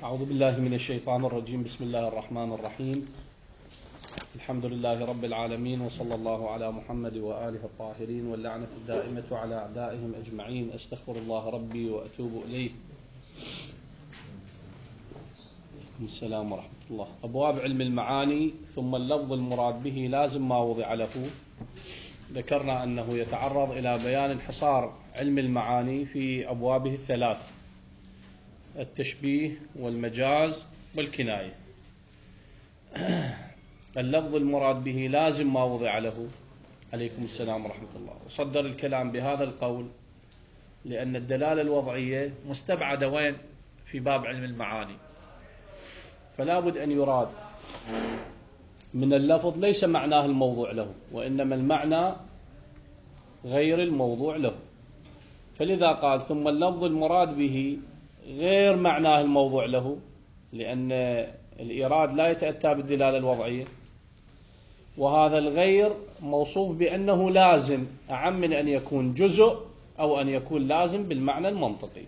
أعوذ بالله من الشيطان الرجيم. بسم الله الرحمن الرحيم. الحمد لله رب العالمين، وصلى الله على محمد وآله الطاهرين، واللعنة الدائمة على أعدائهم أجمعين. أستغفر الله ربي وأتوب إليه. السلام ورحمة الله. أبواب علم المعاني. ثم اللفظ المراد به لازم ما وضع له. ذكرنا أنه يتعرض إلى بيان انحصار علم المعاني في أبوابه الثلاث: التشبيه والمجاز والكناية. اللفظ المراد به لازم ما وضع له. عليكم السلام ورحمة الله. وصدر الكلام بهذا القول لأن الدلالة الوضعية مستبعدة وين؟ في باب علم المعاني. فلا بد أن يراد من اللفظ ليس معناه الموضوع له، وإنما المعنى غير الموضوع له. فلذا قال ثم اللفظ المراد به غير معناه الموضوع له، لأن الإيراد لا يتأتى بالدلالة الوضعية، وهذا الغير موصوف بأنه لازم، أعم من أن يكون جزء أو أن يكون لازم بالمعنى المنطقي.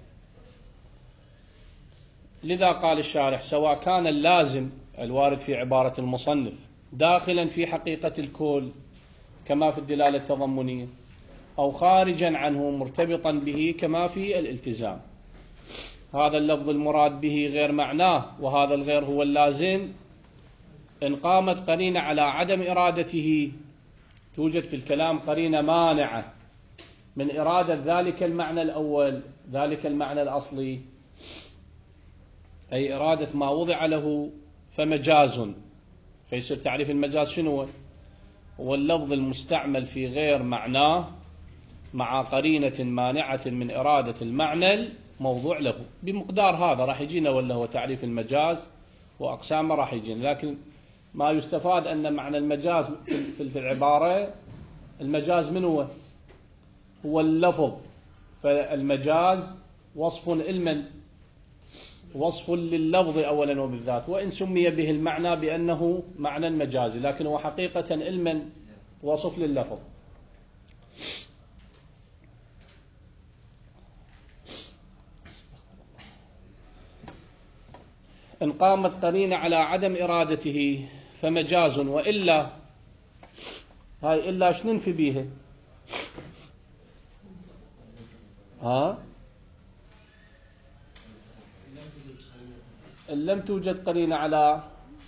لذا قال الشارح: سواء كان اللازم الوارد في عبارة المصنف داخلا في حقيقة الكل كما في الدلالة التضمنية، أو خارجا عنه مرتبطا به كما في الالتزام، هذا اللفظ المراد به غير معناه، وهذا الغير هو اللازم. إن قامت قرينة على عدم إرادته، توجد في الكلام قرينة مانعة من إرادة ذلك المعنى الأول، ذلك المعنى الأصلي، أي إرادة ما وضع له، فمجاز. فيصير تعريف المجاز شنو؟ هو اللفظ المستعمل في غير معناه مع قرينة مانعة من إرادة المعنى الموضوع له. بمقدار هذا راح يجينا ولا هو تعريف المجاز وأقسامه راح يجينا. لكن ما يستفاد أن معنى المجاز في العبارة، المجاز من هو؟ هو اللفظ. فالمجاز وصف علما، وصف لللفظ أولا وبالذات، وإن سمي به المعنى بأنه معنى مجازي، لكن هو حقيقة علما وصف لللفظ. إن قامت قرينة على عدم إرادته فمجاز، وإلا هاي إلا شنو ننفي بيها؟ إن لم توجد قرينة على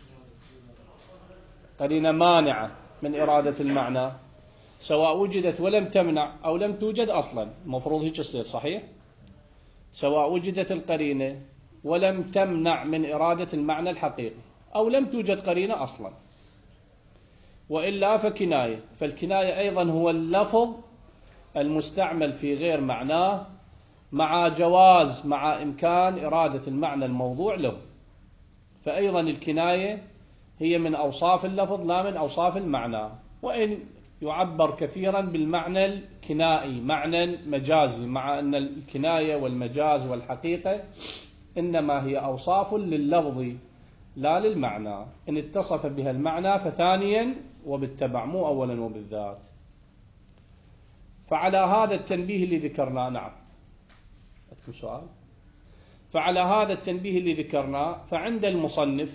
قرينة مانعة من إرادة المعنى، سواء وجدت ولم تمنع أو لم توجد أصلا، المفروض هيك يصير صحيح؟ سواء وجدت القرينة ولم تمنع من إرادة المعنى الحقيقي، أو لم توجد قرينة أصلا. وإلا فكناية. فالكناية أيضا هو اللفظ المستعمل في غير معناه مع جواز، مع إمكان إرادة المعنى الموضوع له. فأيضا الكناية هي من أوصاف اللفظ لا من أوصاف المعنى، وإن يعبر كثيرا بالمعنى الكنائي، معنى مجازي، مع أن الكناية والمجاز والحقيقة إنما هي أوصاف لللفظ لا للمعنى. إن اتصف بها المعنى فثانيا وبالتبع، مو أولا وبالذات. فعلى هذا التنبيه اللي ذكرناه، نعم عندكم سؤال؟ فعلى هذا التنبيه اللي ذكرناه، فعند المصنف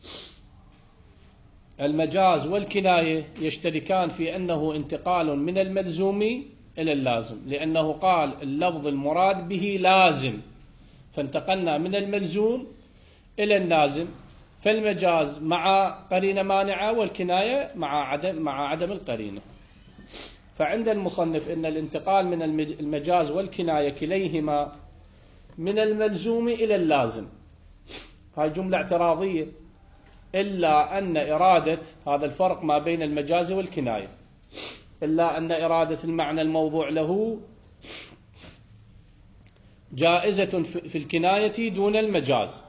المجاز والكناية يشتركان في أنه انتقال من الملزوم إلى اللازم، لأنه قال اللفظ المراد به لازم، فانتقلنا من الملزوم إلى اللازم. فالمجاز مع قرينة مانعة، والكناية مع عدم القرينة. فعند المصنف إن الانتقال من المجاز والكناية كليهما من الملزوم إلى اللازم. هاي جملة اعتراضية، إلا أن إرادة، هذا الفرق ما بين المجاز والكناية، إلا أن إرادة المعنى الموضوع له جائزة في الكناية دون المجاز.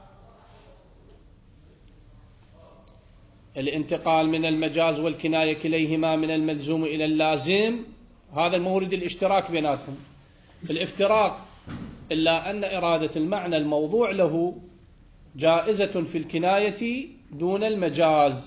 الانتقال من المجاز والكناية كليهما من الملزوم إلى اللازم، هذا المورد الاشتراك بيناتهم. الافتراق إلا أن إرادة المعنى الموضوع له جائزة في الكناية دون المجاز.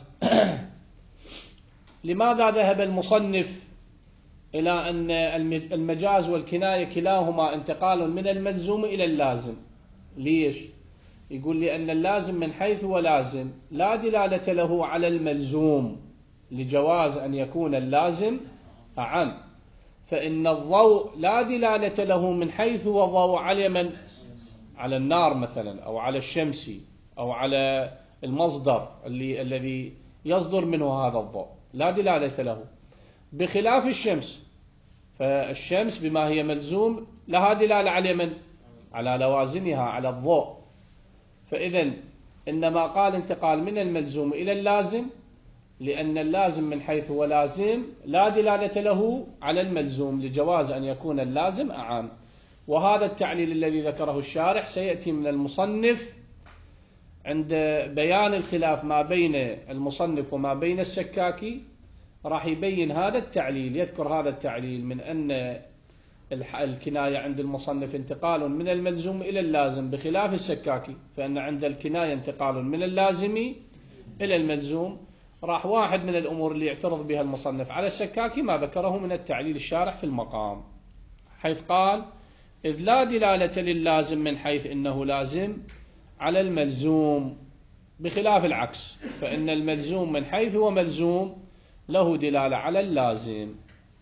لماذا ذهب المصنف إلى أن المجاز والكناية كلاهما انتقال من الملزوم إلى اللازم؟ ليش؟ يقول لأن اللازم من حيث هو لازم لا دلالة له على الملزوم لجواز أن يكون اللازم أعم، فإن الضوء لا دلالة له من حيث هو ضوء على من؟ على النار مثلا، أو على الشمس، أو على المصدر الذي يصدر منه هذا الضوء، لا دلالة له، بخلاف الشمس، فالشمس بما هي ملزوم لها دلالة على من؟ على لوازمها، على الضوء. فإذا إنما قال انتقال من الملزوم إلى اللازم لأن اللازم من حيث هو لازم لا دلالة له على الملزوم لجواز أن يكون اللازم أعم. وهذا التعليل الذي ذكره الشارح سيأتي من المصنف عند بيان الخلاف ما بين المصنف وما بين السكاكي، راح يبين هذا التعليل، يذكر هذا التعليل من أن الكناية عند المصنف انتقال من الملزوم إلى اللازم بخلاف السكاكي، فإن عند الكناية انتقال من اللازم إلى الملزوم. راح واحد من الأمور اللي يعترض بها المصنف على السكاكي ما ذكره من التعليل الشارح في المقام، حيث قال إذ لا دلالة لللازم من حيث إنه لازم على الملزوم بخلاف العكس، فإن الملزوم من حيث هو ملزوم له دلالة على اللازم.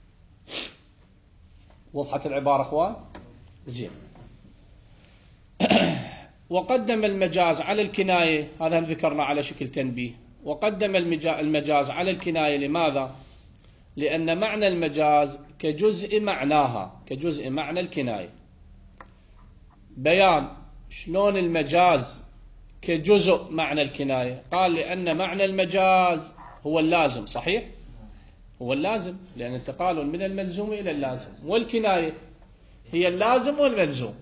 وضحت العبارة أخوان؟ زين. وقدم المجاز على الكناية، هذا هم ذكرنا على شكل تنبيه، وقدم المجاز على الكناية لماذا؟ لأن معنى المجاز كجزء معناها، كجزء معنى الكناية. بيان شلون المجاز كجزء معنى الكناية؟ قال لأن معنى المجاز هو اللازم، صحيح؟ هو اللازم، لأن انتقال من الملزوم إلى اللازم، والكناية هي اللازم والملزوم،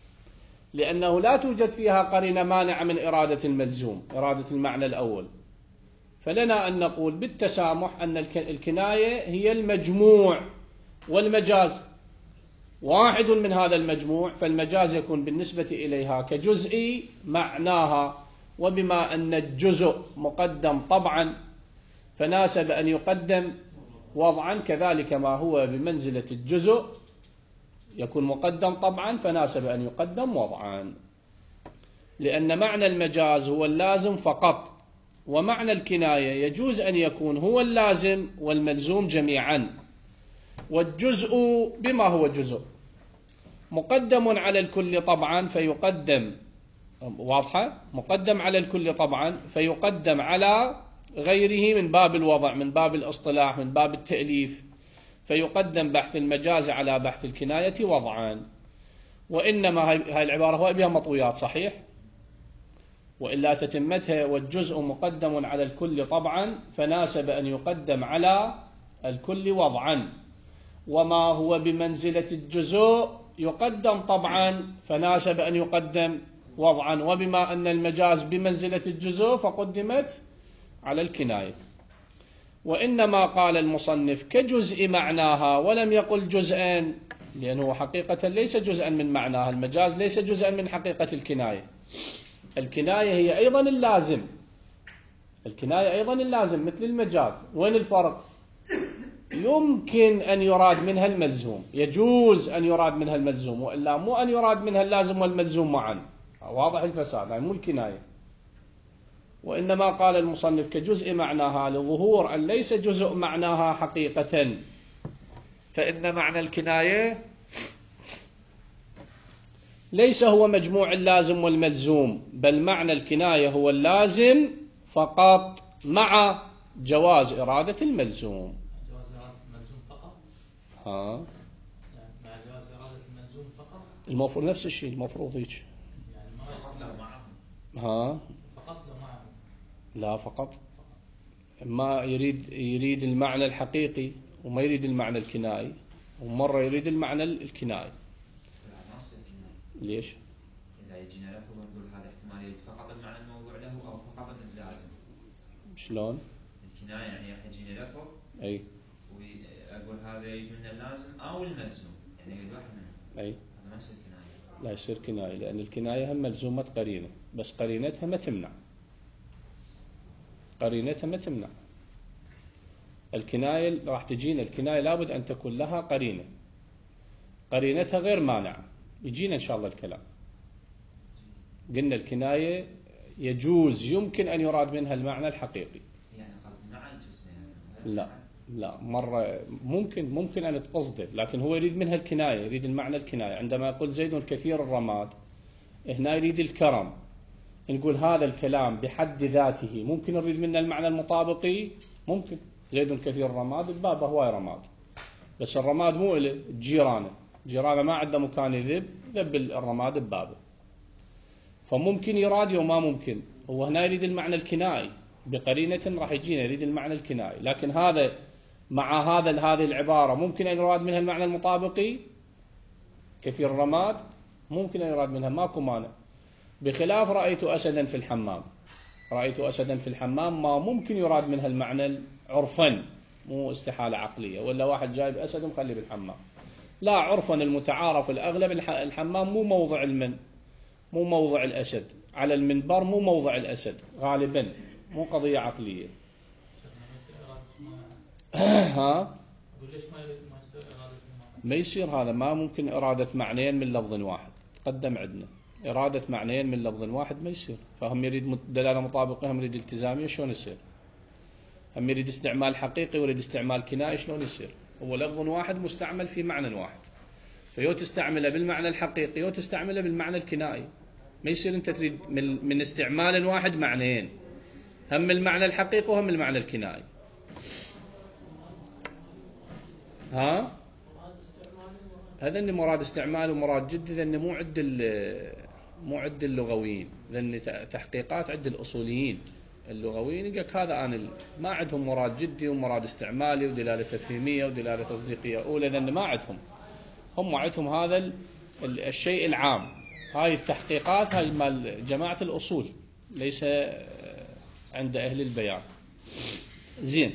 لأنه لا توجد فيها قرينة مانعة من إرادة الملزوم، إرادة المعنى الأول. فلنا أن نقول بالتسامح أن الكناية هي المجموع، والمجاز واحد من هذا المجموع، فالمجاز يكون بالنسبة إليها كجزء معناها. وبما أن الجزء مقدم طبعا فناسب أن يقدم وضعا، كذلك ما هو بمنزلة الجزء يكون مقدم طبعا فناسب أن يقدم وضعا، لأن معنى المجاز هو اللازم فقط، ومعنى الكناية يجوز أن يكون هو اللازم والملزوم جميعا. والجزء بما هو جزء مقدم على الكل طبعا فيقدم، واضحة؟ مقدم على الكل طبعا فيقدم على غيره من باب الوضع، من باب الاصطلاح، من باب التأليف، فيقدم بحث المجاز على بحث الكناية وضعا. وإنما هاي العبارة هو بها مطويات، صحيح؟ وإلا تتمتها والجزء مقدم على الكل طبعا فناسب أن يقدم على الكل وضعا، وما هو بمنزلة الجزء يقدم طبعا فناسب أن يقدم وضعا، وبما أن المجاز بمنزلة الجزء فقدمت على الكناية. وإنما قال المصنف كجزء معناها ولم يقل جزءا، لأنه حقيقة ليس جزءا من معناها، المجاز ليس جزءا من حقيقة الكناية. الكناية هي أيضا اللازم، الكناية أيضا اللازم مثل المجاز. وين الفرق؟ يمكن أن يراد منها الملزوم، يجوز أن يراد منها الملزوم، وإلا مو أن يراد منها اللازم والملزوم معا. واضح الفساد، يعني مو الكناية. وإنما قال المصنف كجزء معناها لظهور أن ليس جزء معناها حقيقة، فإن معنى الكناية ليس هو مجموع اللازم والملزوم، بل معنى الكناية هو اللازم فقط مع جواز إرادة الملزوم. جواز إرادة الملزوم فقط؟ ها؟ مع جواز إرادة الملزوم فقط؟ المفروض نفس الشيء، المفروض هيك. يعني ما يختلف معهم. ها؟ فقط لو معهم؟ لا فقط. ما يريد المعنى الحقيقي وما يريد المعنى الكنائي، ومرة يريد المعنى الكنائي. ليش؟ إذا يجينا لفظ ونقول هذا احتمال يريد فقط المعنى الموضوع له أو فقط اللازم. شلون؟ الكناية يعني يجيني لفظ أي وأقول هذا يريد من اللازم أو الملزوم، يعني يريد واحد منهم. أي هذا ما يصير كناية. لا يصير كناية، لأن الكناية هم ملزومة قرينة، بس قرينتها ما تمنع، قرينتها ما تمنع. الكناية راح تجينا، الكناية لابد أن تكون لها قرينة، قرينتها غير مانعة، يجينا إن شاء الله الكلام. قلنا الكناية يجوز يمكن أن يراد منها المعنى الحقيقي. يعني قصد مع الجسم لا لا، مرة ممكن أن تقصده، لكن هو يريد منها الكناية، يريد المعنى الكناية. عندما يقول زيد كثير الرماد، هنا يريد الكرم. نقول هذا الكلام بحد ذاته ممكن نريد منه المعنى المطابقي، ممكن زيد كثير الرماد، الباب هواي رماد، بس الرماد مو له، جيرانه ما عنده مكان يذب الرماد ببابه. فممكن يراد وما ممكن. هو هنا يريد المعنى الكنائي بقرينة راح يجينا، يريد المعنى الكنائي، لكن هذا مع هذه العبارة ممكن أن يراد منها المعنى المطابقي. كثير الرماد ممكن أن يراد منها، ماكو مانع. بخلاف رأيت أسدا في الحمام، رأيت أسدا في الحمام ما ممكن يراد منها المعنى عرفا، مو استحالة عقلية، ولا واحد جايب أسد ومخليه بالحمام. لا، عرفا المتعارف الأغلب الحمام مو موضع مو موضع الأسد، على المنبر مو موضع الأسد غالبا، مو قضية عقلية. ها؟ ما يصير هذا، ما ممكن إرادة معنيين من لفظ واحد. تقدم عندنا إرادة معنيين من لفظ واحد ما يصير. فهم يريد دلالة مطابقة، هم يريد التزامية، شلون يصير؟ هم يريد استعمال حقيقي ويريد استعمال كنائي، شلون يصير؟ هو لفظ واحد مستعمل في معنى واحد، فيو تستعمله بالمعنى الحقيقي وتستعمله بالمعنى الكنائي. ما يصير أنت تريد من استعمال واحد معنيين، هم المعنى الحقيقي وهم المعنى الكنائي. ها؟ هذا اللي مراد استعمال ومراد جدي، لأنه مو عد اللغويين، لأن تحقيقات عد الأصوليين. اللغويين يقولك هذا أنا ما عندهم مراد جدي ومراد استعمالي ودلالة تفهيمية ودلالة تصديقية أولى، لأن ما عندهم، هم عندهم هذا الشيء العام. هاي التحقيقات هاي مال جماعة الأصول، ليس عند أهل البيان. زين.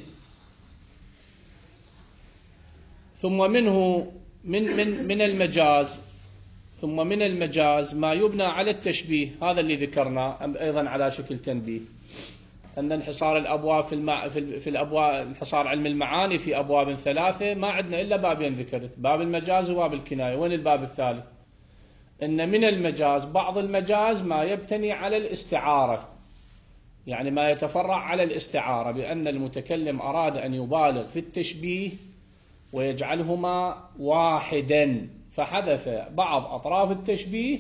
ثم منه من المجاز، ثم من المجاز ما يبنى على التشبيه، هذا اللي ذكرناه أيضا على شكل تنبيه، أن انحصار الأبواب في الأبواب، انحصار علم المعاني في أبواب ثلاثة، ما عندنا إلا بابين ذكرت، باب المجاز وباب الكناية. وين الباب الثالث؟ أن من المجاز بعض المجاز ما يبتني على الاستعارة، يعني ما يتفرع على الاستعارة، بأن المتكلم أراد أن يبالغ في التشبيه ويجعلهما واحدا، فحذف بعض أطراف التشبيه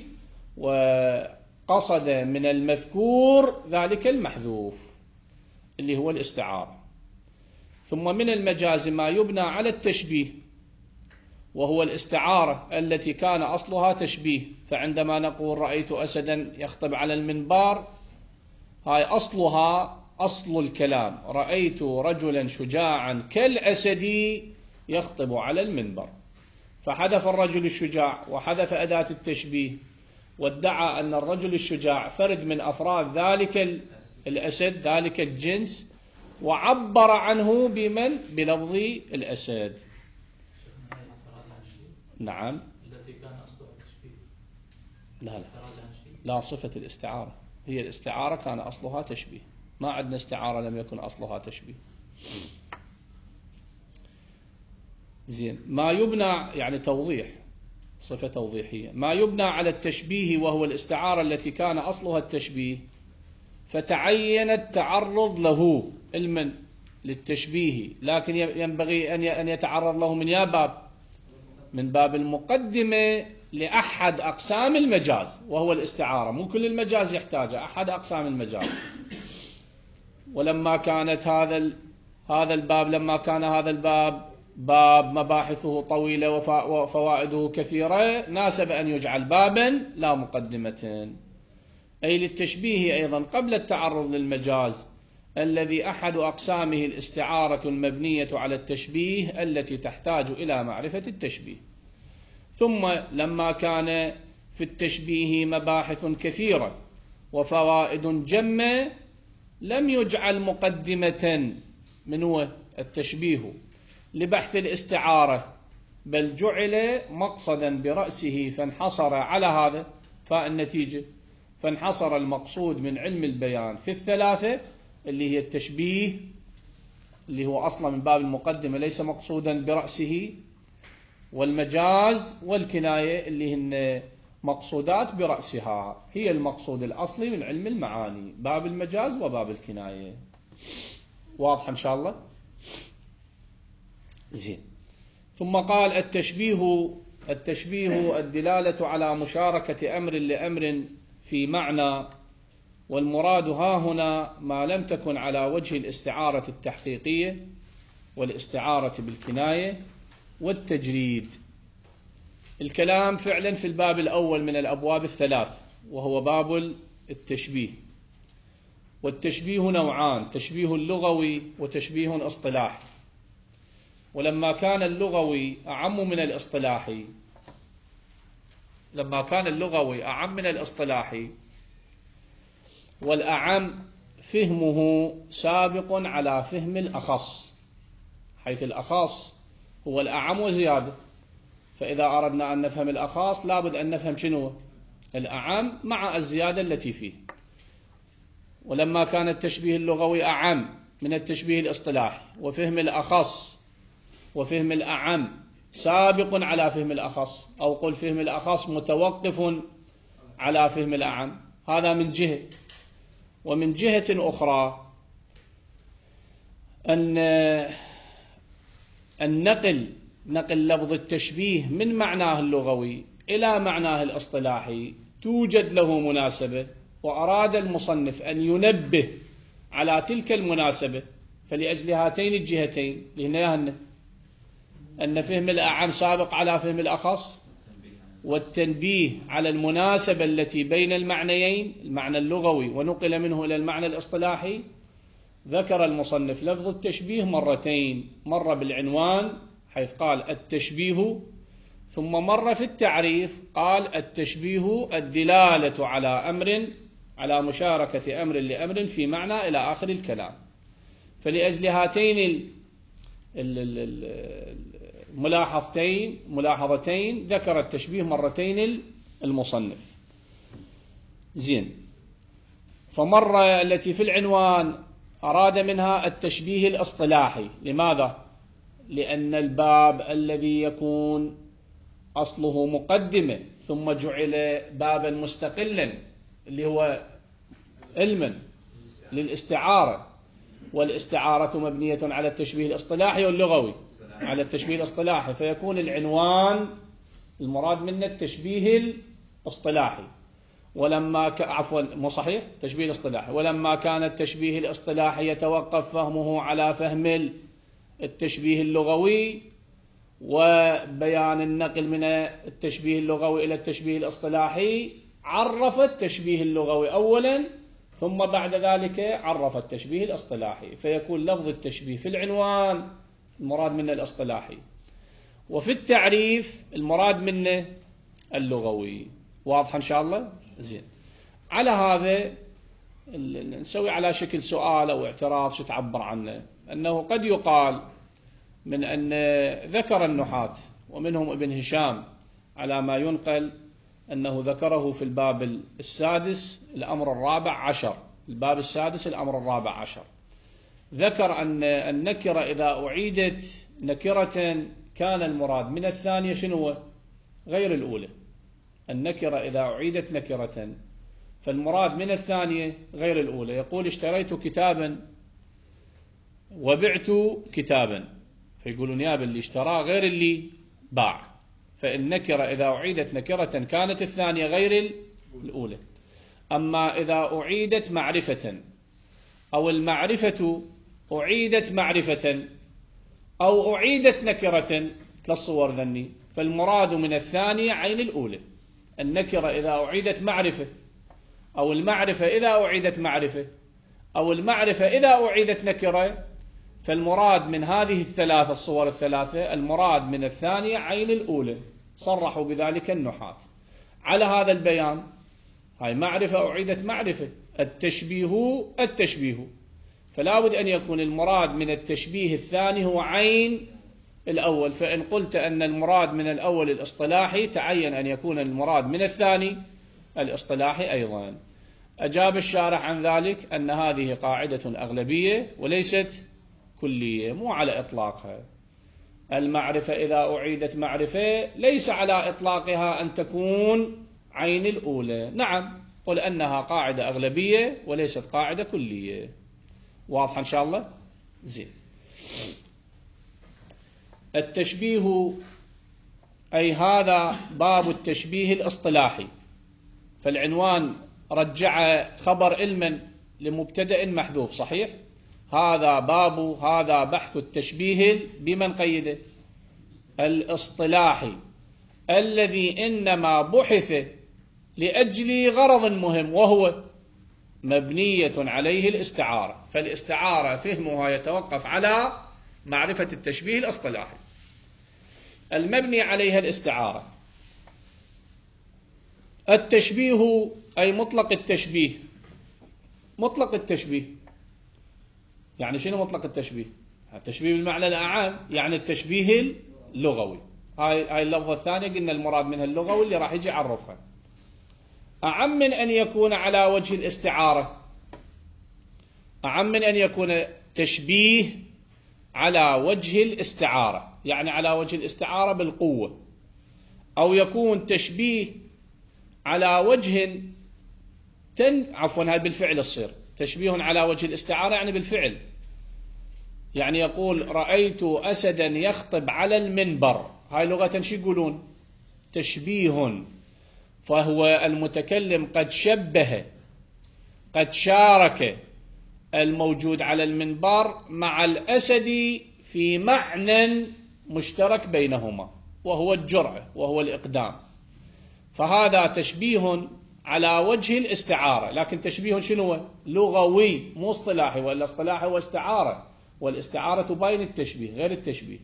وقصد من المذكور ذلك المحذوف اللي هو الاستعارة. ثم من المجاز ما يبنى على التشبيه وهو الاستعارة التي كان أصلها تشبيه. فعندما نقول رأيت أسدا يخطب على المنبر، هاي أصلها أصل الكلام، رأيت رجلا شجاعا كالأسد يخطب على المنبر، فحذف الرجل الشجاع وحذف أداة التشبيه، وادعى أن الرجل الشجاع فرد من أفراد ذلك الأسد، ذلك الجنس، وعبر عنه بلفظ الأسد. نعم. التي كان أصلها تشبيه. لا، صفة الاستعارة، هي الاستعارة كان أصلها تشبيه، ما عندنا استعارة لم يكن أصلها تشبيه. زين. ما يبنى يعني توضيح، صفة توضيحية، ما يبنى على التشبيه وهو الاستعارة التي كان أصلها التشبيه، فتعين التعرض له علما للتشبيه، لكن ينبغي أن يتعرض له من باب المقدمة لأحد أقسام المجاز وهو الاستعارة. مو كل المجاز يحتاج، أحد أقسام المجاز. ولما كانت لما كان هذا الباب باب مباحثه طويلة وفوائده كثيرة، ناسب أن يجعل بابا لا مقدمة، أي للتشبيه أيضا قبل التعرض للمجاز الذي أحد أقسامه الاستعارة المبنية على التشبيه التي تحتاج إلى معرفة التشبيه. ثم لما كان في التشبيه مباحث كثيرة وفوائد جمة، لم يجعل مقدمة من هو التشبيه لبحث الاستعارة، بل جعل مقصدا برأسه، فانحصر على هذا فالنتيجة، فانحصر المقصود من علم البيان في الثلاثة اللي هي التشبيه، اللي هو أصلا من باب المقدمة ليس مقصودا برأسه، والمجاز والكناية اللي هن مقصودات برأسها، هي المقصود الأصلي من علم المعاني، باب المجاز وباب الكناية. واضح إن شاء الله؟ زين. ثم قال التشبيه الدلالة على مشاركة أمر لأمر في معنى، والمراد ها هنا ما لم تكن على وجه الاستعارة التحقيقية والاستعارة بالكناية والتجريد. الكلام فعلا في الباب الأول من الأبواب الثلاث، وهو باب التشبيه. والتشبيه نوعان: تشبيه لغوي وتشبيه اصطلاحي. ولما كان اللغوي أعم من الاصطلاحي، والأعم فهمه سابق على فهم الأخص، حيث الأخص هو الأعم وزيادة، فإذا أردنا أن نفهم الأخص لابد أن نفهم شنو؟ الأعم مع الزيادة التي فيه. ولما كان التشبيه اللغوي أعم من التشبيه الاصطلاحي، وفهم الأخص وفهم الأعم سابق على فهم الأخص، أو قل فهم الأخص متوقف على فهم الأعم، هذا من جهة. ومن جهة أخرى أن نقل لفظ التشبيه من معناه اللغوي إلى معناه الاصطلاحي توجد له مناسبة، وأراد المصنف أن ينبه على تلك المناسبة. فلأجل هاتين الجهتين لهن أن فهم الأعم سابق على فهم الأخص، والتنبيه على المناسبة التي بين المعنيين، المعنى اللغوي ونقل منه إلى المعنى الاصطلاحي، ذكر المصنف لفظ التشبيه مرتين: مرة بالعنوان حيث قال التشبيه، ثم مرة في التعريف قال التشبيه الدلالة على مشاركة أمر لأمر في معنى، إلى آخر الكلام. فلأجل هاتين الملاحظتين ذكر التشبيه مرتين المصنف. زين. فمرة التي في العنوان أراد منها التشبيه الاصطلاحي. لماذا؟ لأن الباب الذي يكون أصله مقدمة ثم جعل بابا مستقلا اللي هو علما للاستعارة، والاستعارة مبنية على التشبيه الاصطلاحي واللغوي على التشبيه الاصطلاحي، فيكون العنوان المراد منه التشبيه الاصطلاحي. تشبيه الاصطلاحي. ولما كان التشبيه الاصطلاحي يتوقف فهمه على فهم التشبيه اللغوي، وبيان النقل من التشبيه اللغوي إلى التشبيه الاصطلاحي، عرف التشبيه اللغوي أولا، ثم بعد ذلك عرف التشبيه الاصطلاحي، فيكون لفظ التشبيه في العنوان المراد منه الاصطلاحي، وفي التعريف المراد منه اللغوي. واضح إن شاء الله؟ زين. على هذا نسوي على شكل سؤال أو اعتراض شو تعبر عنه، أنه قد يقال من أن ذكر النحاة ومنهم ابن هشام على ما ينقل أنه ذكره في الباب السادس الأمر الرابع عشر، الباب السادس الأمر الرابع عشر، ذكر أن النكرة إذا أعيدت نكرة كان المراد من الثانية شنو؟ غير الأولى. النكرة إذا أعيدت نكرة فالمراد من الثانية غير الأولى. يقول اشتريت كتابا وبعت كتابا، فيقولون يا اللي اشتراه غير اللي باع، فالنكرة إذا أعيدت نكرة كانت الثانية غير الأولى. أما إذا أعيدت معرفة، أو المعرفة أعيدت معرفة، أو أعيدت نكرة، ثلاث صور ذني، فالمراد من الثانية عين الأولى. النكرة إذا أعيدت معرفة، أو المعرفة إذا أعيدت معرفة، أو المعرفة إذا أعيدت نكرة، فالمراد من هذه الثلاث الصور الثلاثة المراد من الثانية عين الأولى. صرحوا بذلك النحاة. على هذا البيان، هاي معرفة أعيدت معرفة، التشبيه، فلا بد أن يكون المراد من التشبيه الثاني هو عين الأول. فإن قلت أن المراد من الأول الاصطلاحي، تعين أن يكون المراد من الثاني الاصطلاحي أيضا. أجاب الشارح عن ذلك أن هذه قاعدة أغلبية وليست كلية، مو على إطلاقها. المعرفة إذا أعيدت معرفة ليس على إطلاقها أن تكون عين الأولى. نعم، قل أنها قاعدة أغلبية وليست قاعدة كلية. واضح إن شاء الله؟ زين. التشبيه، أي هذا باب التشبيه الاصطلاحي. فالعنوان رجع خبر علما لمبتدأ محذوف، صحيح؟ هذا بحث التشبيه بمن قيده؟ الاصطلاحي، الذي إنما بحث لأجل غرض مهم، وهو مبنية عليه الاستعارة. فالاستعارة فهمها يتوقف على معرفة التشبيه الاصطلاحي المبني عليها الاستعارة. التشبيه أي مطلق التشبيه. مطلق التشبيه يعني شنو مطلق التشبيه؟ التشبيه بالمعنى الأعم، يعني التشبيه اللغوي. هاي اللفظة الثانية قلنا المراد منها اللغوي اللي راح يجي يعرفها. أعم من أن يكون على وجه الاستعارة، أعم من أن يكون تشبيه على وجه الاستعارة، يعني على وجه الاستعارة بالقوة، أو يكون تشبيه على وجه هاي بالفعل الصير تشبيه على وجه الاستعارة، يعني بالفعل. يعني يقول رأيت أسدا يخطب على المنبر، هاي لغة شو يقولون؟ تشبيه. فهو المتكلم قد شبه، قد شارك الموجود على المنبر مع الأسد في معنى مشترك بينهما، وهو الجرأة وهو الإقدام. فهذا تشبيه على وجه الاستعارة، لكن تشبيه شنو؟ لغوي، مو اصطلاحي. ولا اصطلاحي واستعارة، والاستعارة تبين التشبيه غير التشبيه.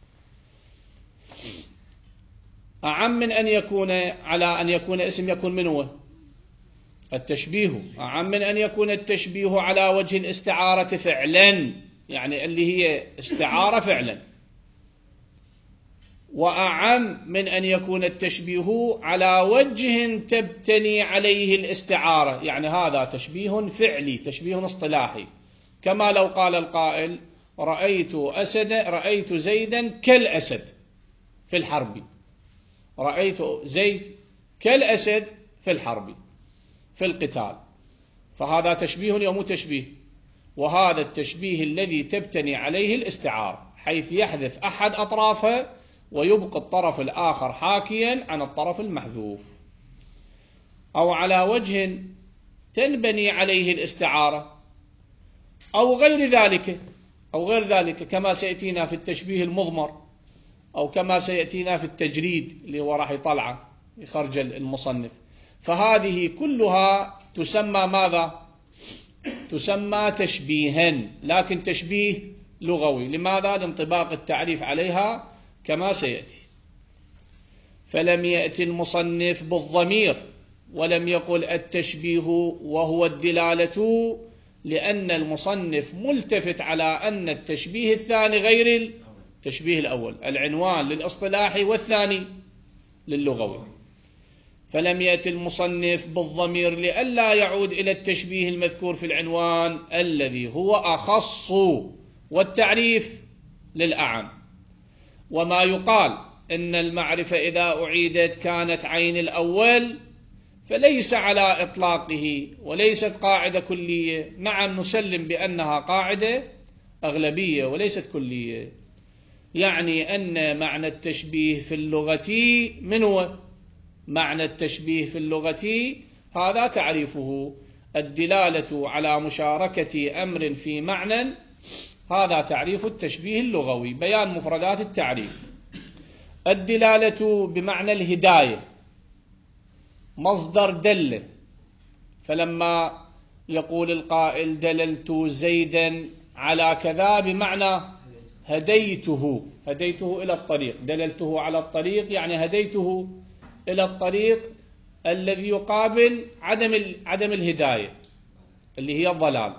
أعم من أن يكون على أن يكون اسم يكون منه التشبيه، أعم من أن يكون التشبيه على وجه الاستعارة فعلا، يعني اللي هي استعارة فعلا. وأعم من أن يكون التشبيه على وجه تبتني عليه الاستعارة، يعني هذا تشبيه فعلي، تشبيه اصطلاحي. كما لو قال القائل رأيت زيدا كالأسد في الحرب، رأيت زيد كالأسد في الحرب، في القتال. فهذا تشبيه يوم تشبيه. وهذا التشبيه الذي تبتني عليه الاستعارة، حيث يحذف أحد أطرافها ويبقى الطرف الآخر حاكيا عن الطرف المحذوف. أو على وجه تنبني عليه الاستعارة، أو غير ذلك كما سيأتينا في التشبيه المضمر، أو كما سيأتينا في التجريد اللي هو راح يطلعه يخرج المصنف. فهذه كلها تسمى ماذا؟ تسمى تشبيها، لكن تشبيه لغوي. لماذا؟ لانطباق التعريف عليها كما سيأتي. فلم يأتي المصنف بالضمير ولم يقل التشبيه وهو الدلالة، لأن المصنف ملتفت على أن التشبيه الثاني غير التشبيه الأول، العنوان للاصطلاحي والثاني للغوي. فلم يأتي المصنف بالضمير لئلا يعود إلى التشبيه المذكور في العنوان الذي هو أخص، والتعريف للأعم. وما يقال إن المعرفة إذا أعيدت كانت عين الأول، فليس على إطلاقه وليست قاعدة كلية. نعم، نسلم بأنها قاعدة أغلبية وليست كلية. يعني أن معنى التشبيه في اللغة من هو؟ معنى التشبيه في اللغة هذا تعريفه الدلالة على مشاركة أمر في معنى، هذا تعريف التشبيه اللغوي. بيان مفردات التعريف: الدلالة بمعنى الهداية، مصدر دل. فلما يقول القائل دللت زيدا على كذا، بمعنى هديته إلى الطريق. دللته على الطريق يعني هديته إلى الطريق الذي يقابل عدم الهداية اللي هي الضلال.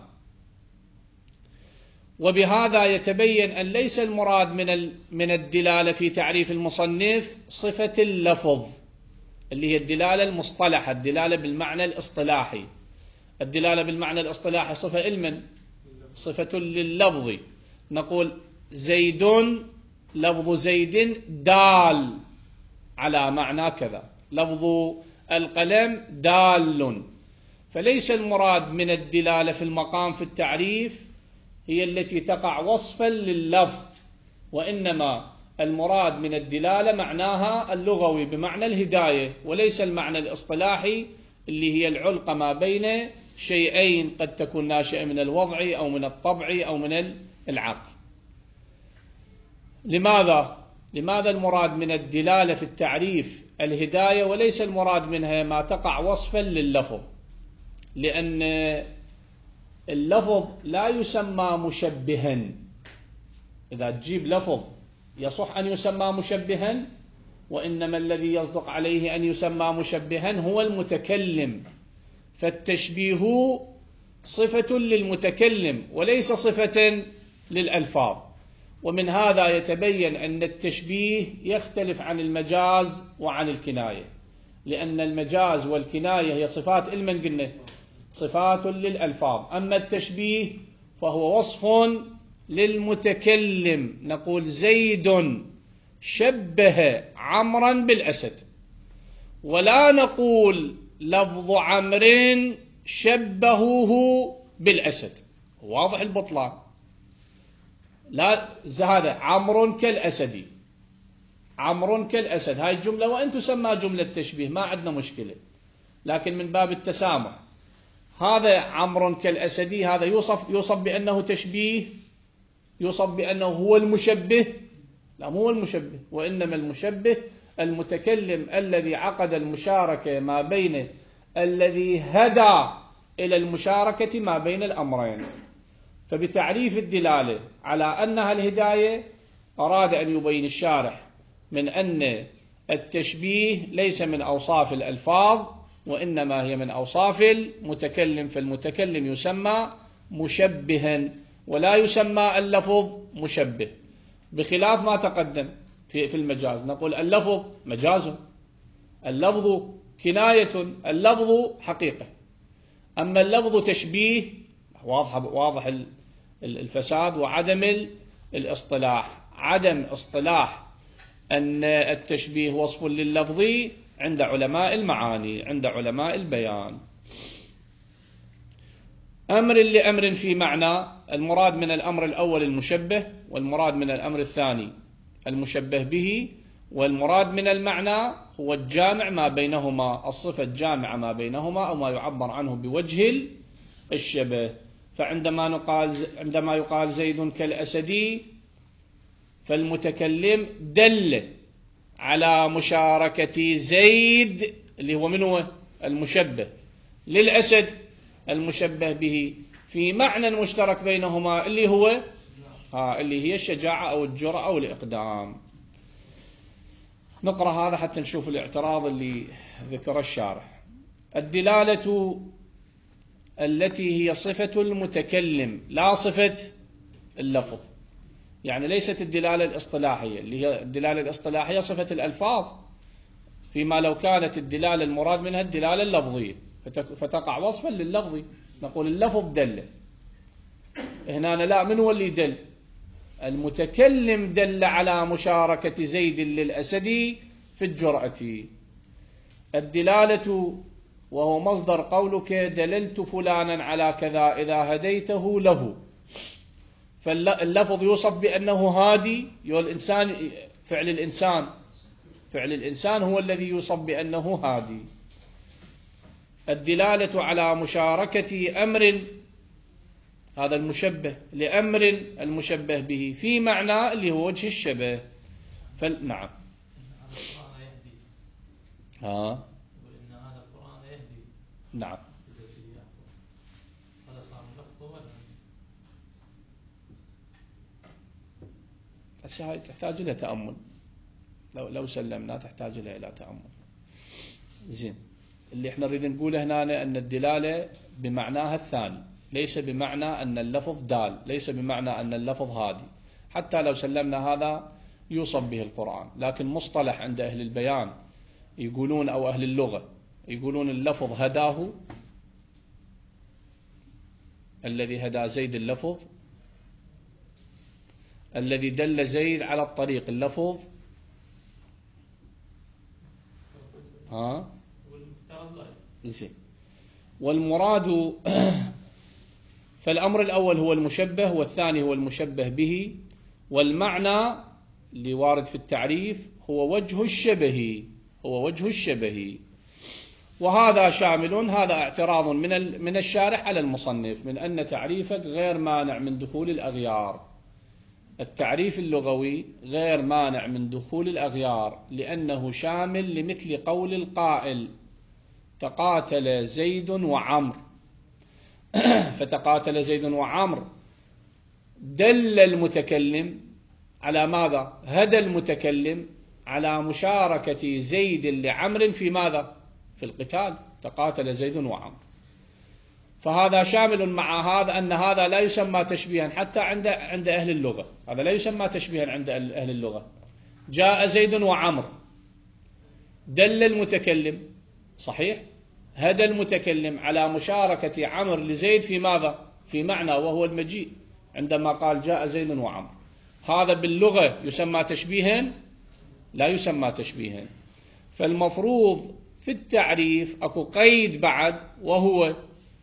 وبهذا يتبين أن ليس المراد من الدلالة في تعريف المصنف صفة اللفظ اللي هي الدلالة المصطلحة، الدلالة بالمعنى الاصطلاحي. الدلالة بالمعنى الاصطلاحي صفة علما، صفة لللفظ. نقول زيد، لفظ زيد دال على معنى كذا، لفظ القلم دال. فليس المراد من الدلالة في المقام في التعريف هي التي تقع وصفا لللفظ، وإنما المراد من الدلالة معناها اللغوي بمعنى الهداية، وليس المعنى الاصطلاحي اللي هي العلقة ما بين شيئين قد تكون ناشئة من الوضع أو من الطبع أو من العقل. لماذا المراد من الدلالة في التعريف الهداية وليس المراد منها ما تقع وصفا لللفظ؟ لأن اللفظ لا يسمى مشبها. إذا تجيب لفظ يصح أن يسمى مشبها، وإنما الذي يصدق عليه أن يسمى مشبها هو المتكلم، فالتشبيه صفة للمتكلم وليس صفة للألفاظ. ومن هذا يتبين أن التشبيه يختلف عن المجاز وعن الكناية، لأن المجاز والكناية هي صفات من قلنا صفات للألفاظ، أما التشبيه فهو وصف للمتكلم. نقول زيد شبه عمرا بالأسد، ولا نقول لفظ عمرو شبهوه بالأسد. واضح البطلان؟ لا هذا عمرو كالأسد، عمرو كالأسد، هاي الجملة وإن تسمى جملة تشبيه ما عندنا مشكلة، لكن من باب التسامح هذا عمرو كالأسدي هذا يوصف بأنه تشبيه، يوصف بأنه هو المشبه؟ لا، مو المشبه، وإنما المشبه المتكلم الذي عقد المشاركة ما بين الذي هدى إلى المشاركة ما بين الأمرين. فبتعريف الدلالة على أنها الهداية أراد أن يبين الشارح من أن التشبيه ليس من أوصاف الألفاظ، وإنما هي من أوصاف المتكلم، فالمتكلم يسمى مشبها ولا يسمى اللفظ مشبه، بخلاف ما تقدم في المجاز. نقول اللفظ مجاز، اللفظ كناية، اللفظ حقيقة، أما اللفظ تشبيه واضح الفساد وعدم الاصطلاح. عدم اصطلاح أن التشبيه وصف لللفظ عند علماء المعاني، عند علماء البيان. أمر لأمر في معنى، المراد من الأمر الأول المشبه، والمراد من الأمر الثاني المشبه به، والمراد من المعنى هو الجامع ما بينهما، الصفة الجامعة ما بينهما أو ما يعبر عنه بوجه الشبه. عندما يقال زيد كالأسدي فالمتكلم دل على مشاركة زيد اللي هو من هو المشبه للأسد المشبه به في معنى مشترك بينهما اللي هو اللي هي الشجاعة أو الجرأة أو الإقدام. نقرأ هذا حتى نشوف الاعتراض اللي ذكر الشارح. الدلالة التي هي صفة المتكلم لا صفة اللفظ، يعني ليست الدلالة الاصطلاحية، اللي هي الدلالة الاصطلاحية صفة الألفاظ، فيما لو كانت الدلالة المراد منها الدلالة اللفظية فتقع وصفا لللفظ، نقول اللفظ دل. هنا لا، من هو اللي دل؟ المتكلم دل على مشاركة زيد للأسد في الجرأة. الدلالة وهو مصدر قولك دللت فلانا على كذا إذا هديته له، فاللفظ يوصف بأنه هادي، الإنسان فعل الإنسان هو الذي يوصف بأنه هادي. الدلالة على مشاركة أمر، هذا المشبه لأمر المشبه به في معنى اللي هو وجه الشبه. نعم. القرآن يهدي. وإن هذا القرآن يهدي. نعم. هذا صار لفظه ولا؟ تحتاج إلى تأمل، لو سلمنا تحتاج إلى تأمل. زين، اللي احنا نريد نقوله هنا أن الدلالة بمعناها الثاني، ليس بمعنى أن اللفظ دال، ليس بمعنى أن اللفظ هادي. حتى لو سلمنا هذا يوصف به القرآن، لكن مصطلح عند أهل البيان يقولون أو أهل اللغة يقولون اللفظ هداه، الذي هدى زيد اللفظ، الذي دل زيد على الطريق اللفظ. زين. والمراد فالأمر الأول هو المشبه، والثاني هو المشبه به، والمعنى اللي وارد في التعريف هو وجه الشبه، هو وجه الشبه. وهذا شامل، هذا اعتراض من الشارح على المصنف من أن تعريفك غير مانع من دخول الأغيار. التعريف اللغوي غير مانع من دخول الأغيار لأنه شامل لمثل قول القائل تقاتل زيد وعمر. فتقاتل زيد وعمر دل المتكلم على ماذا؟ هدى المتكلم على مشاركة زيد لعمر في ماذا؟ في القتال. تقاتل زيد وعمر. فهذا شامل مع هذا أن هذا لا يسمى تشبيها حتى عند أهل اللغة. هذا لا يسمى تشبيها عند أهل اللغة. جاء زيد وعمر، دل المتكلم، صحيح، هدى المتكلم على مشاركة عمر لزيد في ماذا؟ في معنى، وهو المجيء. عندما قال جاء زيد وعمر، هذا باللغة يسمى تشبيها؟ لا يسمى تشبيها. فالمفروض في التعريف أكو قيد بعد، وهو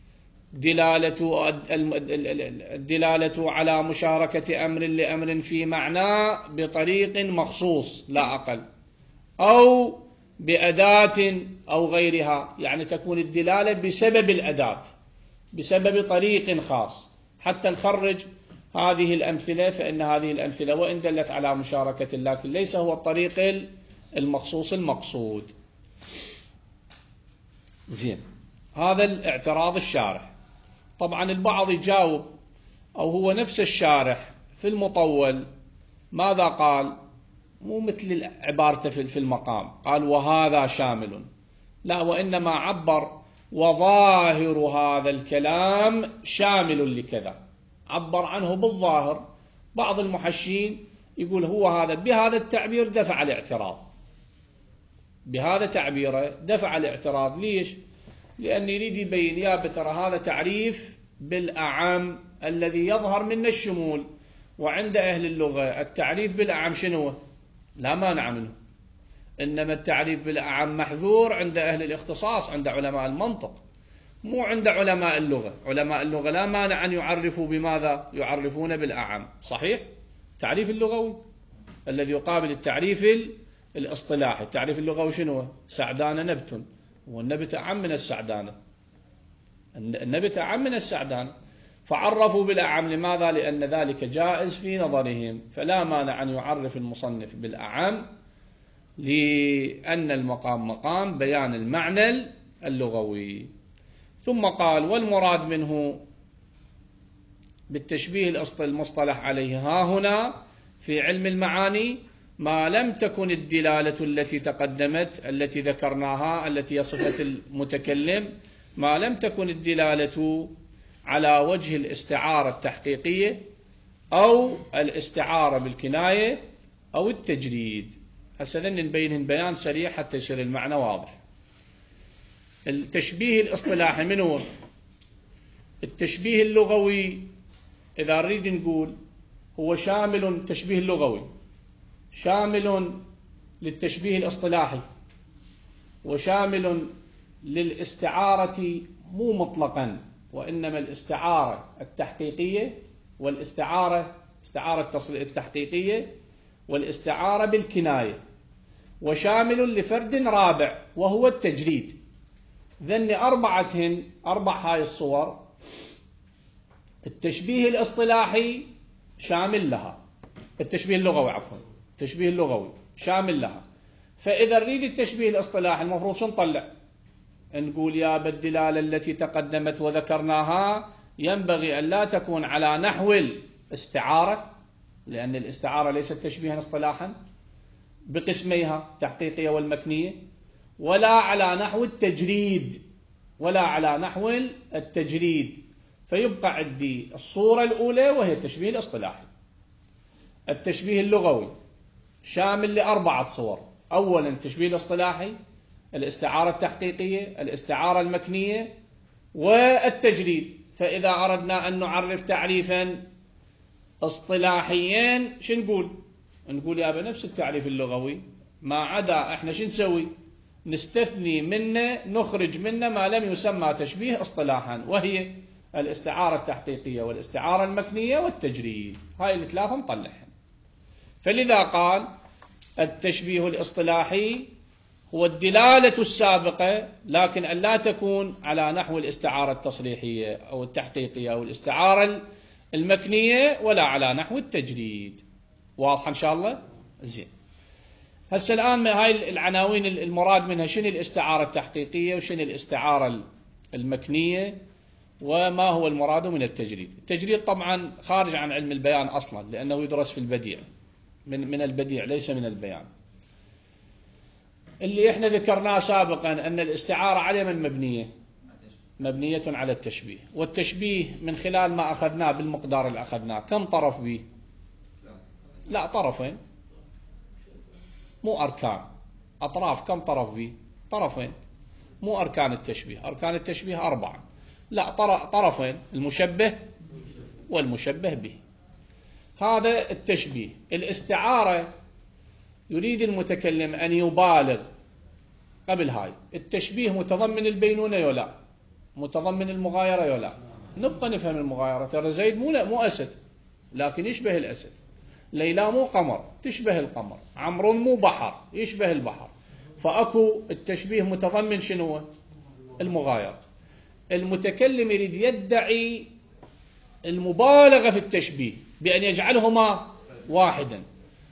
الدلالة على مشاركة أمر لأمر في معنى بطريق مخصوص لا أقل، أو بأداة أو غيرها، يعني تكون الدلالة بسبب الأداة، بسبب طريق خاص. حتى نخرج هذه الأمثلة، فإن هذه الأمثلة وإن دلت على مشاركة لكن ليس هو الطريق المخصوص المقصود. زين، هذا الاعتراض الشارح. طبعا البعض يجاوب، أو هو نفس الشارح في المطول ماذا قال؟ مو مثل عبارته في المقام، قال وهذا شامل، لا، وإنما عبر وظاهر هذا الكلام شامل لكذا، عبر عنه بالظاهر. بعض المحشين يقول هو هذا بهذا التعبير دفع الاعتراض، بهذا تعبيره دفع الاعتراض. ليش؟ لأن يريد يبين يا بترى هذا تعريف بالأعم الذي يظهر منه الشمول، وعند أهل اللغة التعريف بالأعم شنو؟ لا مانع منه، إنما التعريف بالأعم محذور عند أهل الاختصاص، عند علماء المنطق، مو عند علماء اللغة. علماء اللغة لا مانع أن يعرفوا بماذا؟ يعرفون بالأعم، صحيح؟ التعريف اللغوي الذي يقابل التعريف الاصطلاحي. التعريف اللغوي شنو؟ سعدان نبت، والنبت أعم من السعدانة، النبت أعم من السعدانة، فعرفوا بالأعم. لماذا؟ لأن ذلك جائز في نظرهم، فلا مانع أن يعرف المصنف بالأعم، لأن المقام مقام بيان المعنى اللغوي. ثم قال والمراد منه بالتشبيه المصطلح عليه ها هنا في علم المعاني ما لم تكن الدلالة التي تقدمت التي ذكرناها التي هي صفة المتكلم، ما لم تكن الدلالة على وجه الاستعارة التحقيقية أو الاستعارة بالكناية أو التجريد. هسه ذن نبينهن بيان سريع حتى يصير المعنى واضح. التشبيه الاصطلاحي من هو؟ التشبيه اللغوي إذا نريد نقول هو شامل، التشبيه اللغوي شامل للتشبيه الاصطلاحي، وشامل للاستعارة مو مطلقا، وإنما الاستعارة التحقيقية والاستعارة التحقيقية والاستعارة بالكناية، وشامل لفرد رابع وهو التجريد. ذن أربع هاي الصور. التشبيه الاصطلاحي شامل لها، التشبيه اللغوي عفوا، التشبيه اللغوي شامل لها. فإذا نريد التشبيه الاصطلاحي المفروض شو نطلع؟ نقول يا بالدلالة التي تقدمت وذكرناها ينبغي أن لا تكون على نحو الاستعارة، لأن الاستعارة ليست تشبيها اصطلاحا بقسميها التحقيقية والمكنية، ولا على نحو التجريد، ولا على نحو التجريد. فيبقى عندي الصورة الأولى وهي التشبيه الاصطلاحي. التشبيه اللغوي شامل لأربعة صور. أولا التشبيه الاصطلاحي، الاستعارة التحقيقية، الاستعارة المكنية، والتجريد. فإذا أردنا أن نعرف تعريفا اصطلاحيا شو نقول؟ نقول يا بنفس التعريف اللغوي، ما عدا احنا شو نسوي؟ نستثني منه نخرج منه ما لم يسمى تشبيه اصطلاحا، وهي الاستعارة التحقيقية والاستعارة المكنية والتجريد. هاي الثلاثة نطلعها. فلذا قال التشبيه الاصطلاحي هو الدلالة السابقة، لكن أن لا تكون على نحو الاستعارة التصريحية أو التحقيقية أو الاستعارة المكنية، ولا على نحو التجريد. واضح إن شاء الله؟ زين. هسه الآن هاي العناوين المراد منها شنو الاستعارة التحقيقية وشنو الاستعارة المكنية، وما هو المراد من التجريد. التجريد طبعا خارج عن علم البيان أصلا، لأنه يدرس في البديع، من البديع ليس من البيان. اللي احنا ذكرناه سابقا أن الاستعارة على من مبنية؟ مبنية على التشبيه. والتشبيه من خلال ما أخذناه بالمقدار اللي أخذناه كم طرف به؟ لا، طرفين، مو أركان. أطراف كم طرف به؟ طرفين. مو أركان التشبيه، أركان التشبيه 4. لا، طرفين، المشبه والمشبه به. هذا التشبيه. الاستعارة يريد المتكلم أن يبالغ قبل هاي. التشبيه متضمن البينونة ولا متضمن المغايرة ولا؟ نبقى نفهم المغايرة. ترى زيد مو أسد، لكن يشبه الأسد. ليلى مو قمر، تشبه القمر. عمرو مو بحر، يشبه البحر. فأكو التشبيه متضمن شنو؟ المغايرة. المتكلم يريد يدعي المبالغة في التشبيه بأن يجعلهما واحدا،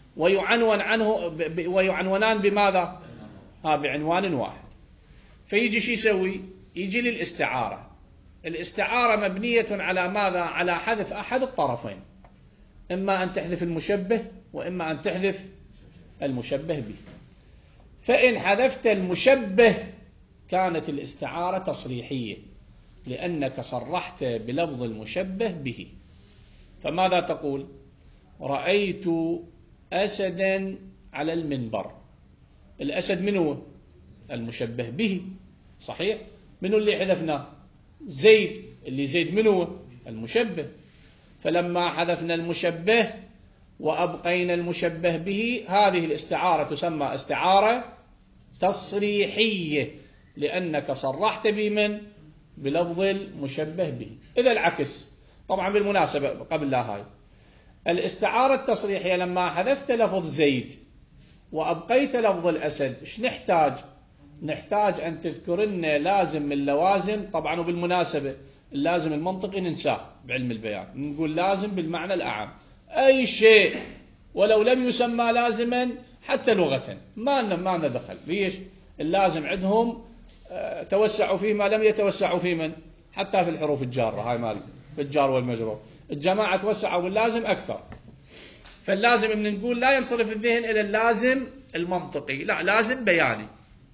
ويعنونان بماذا؟ بعنوان واحد. فيجي شو يسوي؟ يجي للاستعارة. الاستعارة مبنية على ماذا؟ على حذف أحد الطرفين، إما أن تحذف المشبه وإما أن تحذف المشبه به. فإن حذفت المشبه كانت الاستعارة تصريحية، لأنك صرحت بلفظ المشبه به. فماذا تقول؟ رأيت أسدا على المنبر. الأسد منه؟ المشبه به، صحيح؟ منه اللي حذفناه؟ زيد. اللي زيد منه؟ المشبه. فلما حذفنا المشبه وأبقينا المشبه به، هذه الاستعارة تسمى استعارة تصريحية، لأنك صرحت بمن؟ بلفظ المشبه به. إذا العكس، طبعا بالمناسبة قبل لا هاي، الاستعارة التصريحية لما حذفت لفظ زيد وأبقيت لفظ الأسد، إيش نحتاج؟ نحتاج أن تذكر لنا لازم من لوازم. طبعا وبالمناسبة اللازم المنطقي ننساه بعلم البيان، نقول لازم بالمعنى الأعم. أي شيء ولو لم يسمى لازما حتى لغة ما لنا دخل. ليش؟ اللازم عندهم توسعوا فيه ما لم يتوسعوا فيه من؟ حتى في الحروف الجارة، هاي مال في الجار والمجرور الجماعة توسعوا باللازم أكثر. فاللازم من نقول لا ينصرف الذهن إلى اللازم المنطقي، لا، لازم بياني.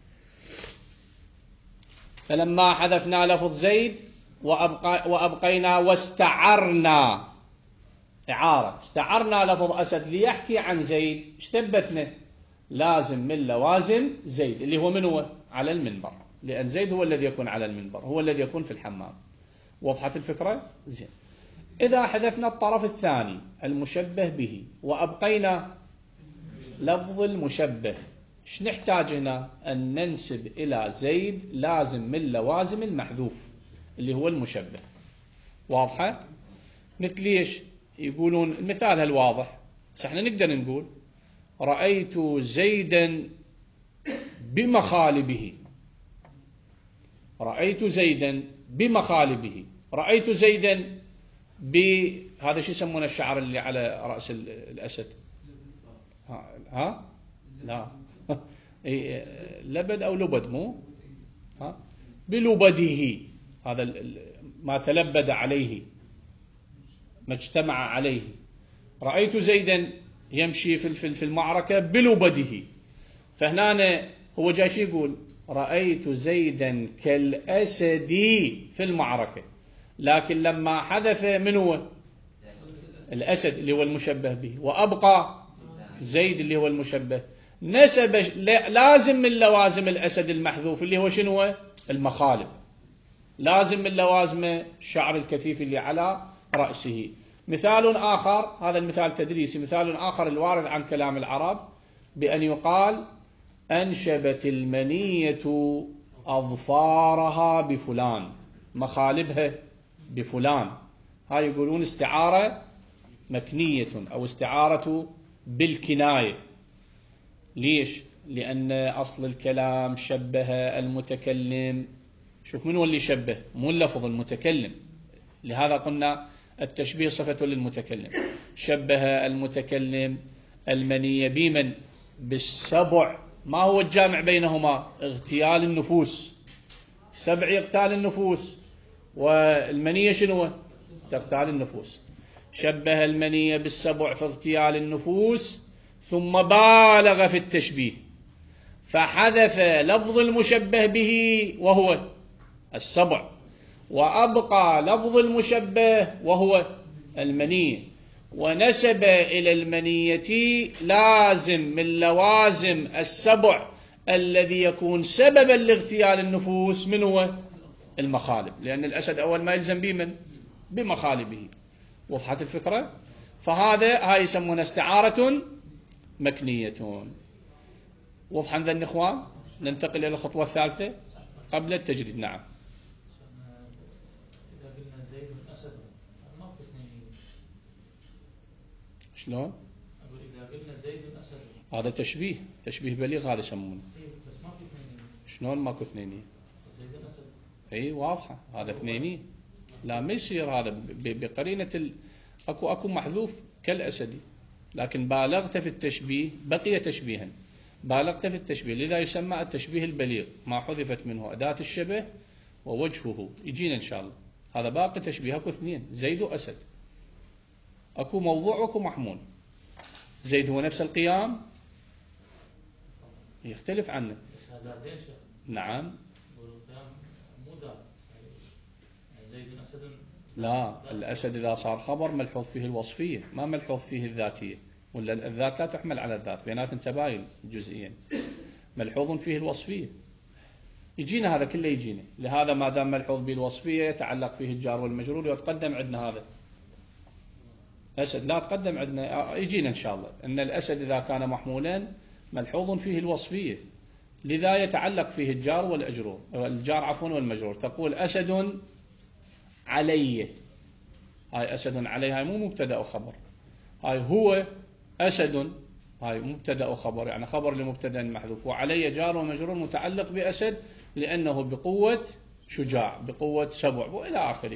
فلما حذفنا لفظ زيد وأبقينا واستعرنا إعارة، استعرنا لفظ أسد ليحكي عن زيد، اشتبتنا لازم من لوازم زيد اللي هو من هو؟ على المنبر، لأن زيد هو الذي يكون على المنبر، هو الذي يكون في الحمام. وضحت الفكرة؟ زين. إذا حذفنا الطرف الثاني المشبه به وأبقينا لفظ المشبه، ايش نحتاج هنا؟ أن ننسب إلى زيد لازم من لوازم المحذوف اللي هو المشبه. واضحة؟ مثل ليش؟ يقولون المثال هالواضح، بس احنا نقدر نقول رأيت زيدا بمخالبه. رأيت زيدا بمخالبه. رأيت زيدا بهذا شو يسمونه الشعر اللي على رأس الأسد؟ ها؟ لا لبد أو لبد، مو بلبده. هذا ما تلبد عليه، ما اجتمع عليه. رأيت زيدا يمشي في المعركة بلبده. فهنا هو جاي يقول رأيت زيدا كالأسد في المعركة، لكن لما حذف من هو؟ الأسد اللي هو المشبه به، وأبقى زيد اللي هو المشبه، نسب لازم من لوازم الأسد المحذوف اللي هو شنو؟ المخالب. لازم من لوازم الشعر الكثيف اللي على رأسه. مثال آخر، هذا المثال تدريسي، مثال آخر الوارد عن كلام العرب بأن يقال أنشبت المنية أظفارها بفلان، مخالبها بفلان، هاي يقولون استعارة مكنية أو استعارة بالكناية. ليش؟ لأن أصل الكلام شبه المتكلم، شوف من هو اللي شبه، مو اللفظ، المتكلم، لهذا قلنا التشبيه صفة للمتكلم. شبه المتكلم المنية بمن؟ بالسبع. ما هو الجامع بينهما؟ اغتيال النفوس، 7 يغتال النفوس، والمنية شنو؟ تغتال النفوس. شبه المنية بالسبع في اغتيال النفوس، ثم بالغ في التشبيه فحذف لفظ المشبه به وهو السبع، وأبقى لفظ المشبه وهو المنية، ونسب إلى المنية لازم من لوازم السبع الذي يكون سببا لاغتيال النفوس، من هو؟ المخالب، لأن الأسد أول ما يلزم بمن؟ بمخالبه. وضحت الفكرة؟ هاي يسمونها استعارة مكنية. وضح عند الإخوان؟ ننتقل إلى الخطوة الثالثة قبل التجريد. نعم. إذا قلنا زيد أسد ما في اثنين. شلون؟ أقول إذا قلنا زيد أسد هذا تشبيه بليغ، هذا يسمونه. بس ما في اثنين. شلون ماكو اثنينية؟ زيد أسد. اي واضحة، هذا اثنينية. لا ما يصير هذا بقرينة اكو محذوف كالأسدي، لكن بالغت في التشبيه بقي تشبيها، بالغت في التشبيه، لذا يسمى التشبيه البليغ، ما حذفت منه أداة الشبه ووجهه. يجينا إن شاء الله. هذا باقي تشبيه، اكو اثنين، زيد وأسد، اكو موضوع واكو محمول. زيد هو نفس القيام، يختلف عنه. بس هذا ليش؟ نعم. والقيام مو ذات زيد أسد. لا، الأسد إذا صار خبر ملحوظ فيه الوصفية، ما ملحوظ فيه الذاتية، ولا الذات لا تحمل على الذات، بينات تباين جزئيا، ملحوظ فيه الوصفية. يجينا هذا كله يجينا، لهذا ما دام ملحوظ به الوصفية يتعلق فيه الجار والمجرور، يتقدم عندنا هذا أسد، لا تقدم عندنا، يجينا إن شاء الله أن الأسد إذا كان محمولا ملحوظ فيه الوصفية، لذا يتعلق فيه الجار والأجرور، الجار عفوا والمجرور. تقول أسد علي، هاي أسد علي، هاي مو مبتدأ وخبر، هاي هو أسد، هاي مبتدأ وخبر، يعني خبر لمبتدأ محذوف، وعلي جار ومجرور متعلق بأسد لأنه بقوة شجاع، بقوة سبع، وإلى آخره.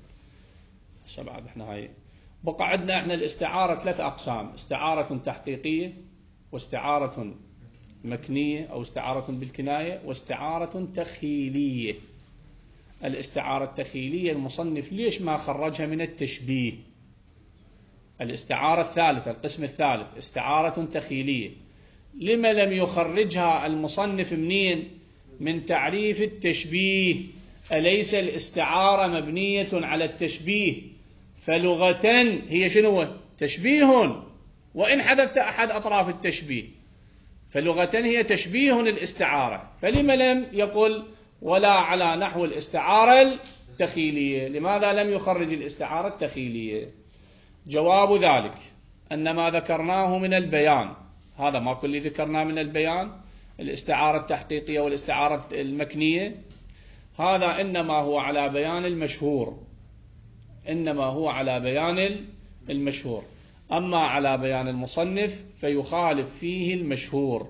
بعد احنا هاي بقى عندنا احنا الاستعارة 3 أقسام: استعارة تحقيقية، واستعارة مكنية أو استعارة بالكناية، واستعارة تخيلية. الاستعارة التخيلية المصنف ليش ما خرجها من التشبيه؟ الاستعارة الثالثة، القسم الثالث، استعارة تخيلية، لما لم يخرجها المصنف منين؟ من تعريف التشبيه. أليس الاستعارة مبنية على التشبيه؟ فلغة هي شنو؟ تشبيه، وإن حذفت أحد أطراف التشبيه، فلغة هي تشبيه الاستعارة. فلما لم يقل ولا على نحو الاستعارة التخيلية؟ لماذا لم يخرج الاستعارة التخيلية؟ جواب ذلك أن ما ذكرناه من البيان، هذا ما كل ذكرناه من البيان، الاستعارة التحقيقية والاستعارة المكنية، هذا إنما هو على بيان المشهور، إنما هو على بيان المشهور. أما على بيان المصنف فيخالف فيه المشهور،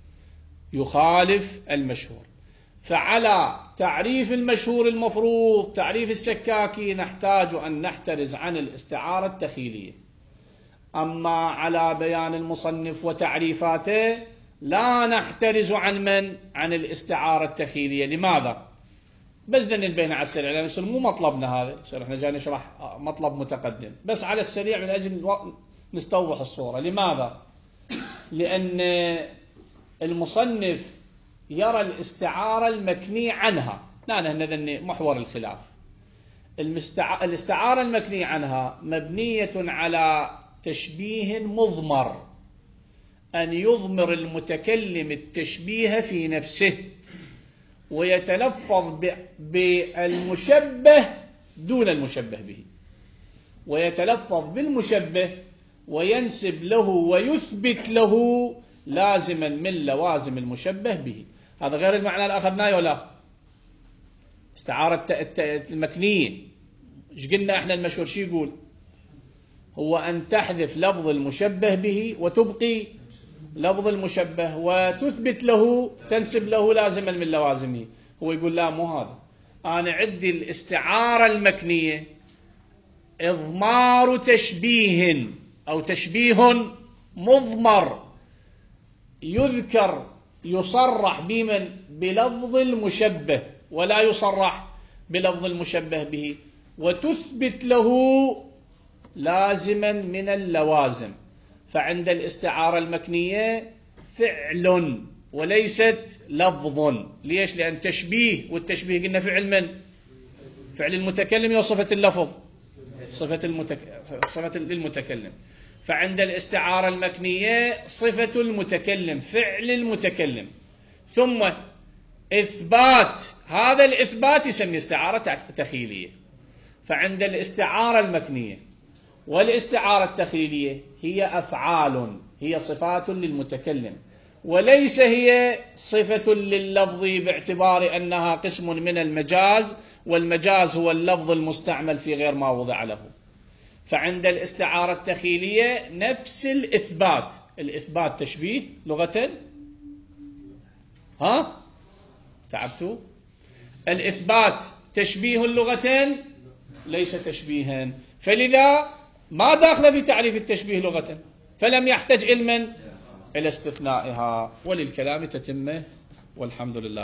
يخالف المشهور. فعلى تعريف المشهور المفروض تعريف السكاكي نحتاج أن نحترز عن الاستعارة التخيلية. أما على بيان المصنف وتعريفاته لا نحترز عن من؟ عن الاستعارة التخيلية. لماذا؟ بس نبين على السريع، لأن يصير مو مطلبنا هذا، يصير احنا جاي نشرح مطلب متقدم، بس على السريع من أجل نستوضح الصورة. لماذا؟ لأن المصنف يرى الاستعارة المكني عنها، هذا محور الخلاف. الاستعارة المكني عنها مبنية على تشبيه مضمر، أن يضمر المتكلم التشبيه في نفسه ويتلفظ بالمشبه دون المشبه به، ويتلفظ بالمشبه وينسب له ويثبت له لازما من لوازم المشبه به. هذا غير المعنى اللي أخذناه ولا؟ استعارة المكنية ايش قلنا احنا؟ المشهور شي يقول؟ هو أن تحذف لفظ المشبه به وتبقي لفظ المشبه وتثبت له، تنسب له لازما من لوازمه. هو يقول لا، مو هذا. أنا عندي الاستعارة المكنية إضمار تشبيه أو تشبيه مضمر يذكر يصرح بمن؟ بلفظ المشبه، ولا يصرح بلفظ المشبه به، وتثبت له لازما من اللوازم. فعند الاستعارة المكنية فعل وليست لفظ. ليش؟ لأن تشبيه، والتشبيه قلنا فعل من؟ فعل المتكلم وصفة اللفظ صفة للمتكلم. فعند الاستعارة المكنية صفة المتكلم، فعل المتكلم، ثم إثبات. هذا الإثبات يسمى استعارة تخيلية. فعند الاستعارة المكنية والاستعارة التخيلية هي أفعال، هي صفات للمتكلم، وليس هي صفة لللفظ، باعتبار أنها قسم من المجاز، والمجاز هو اللفظ المستعمل في غير ما وضع له. فعند الاستعارة التخيلية نفس الإثبات. الإثبات تشبيه لغة، تعبتوا؟ الإثبات تشبيه لغة ليس تشبيها، فلذا ما داخل في تعريف التشبيه لغة، فلم يحتج إلى استثنائها. وللكلام تتمه، والحمد لله.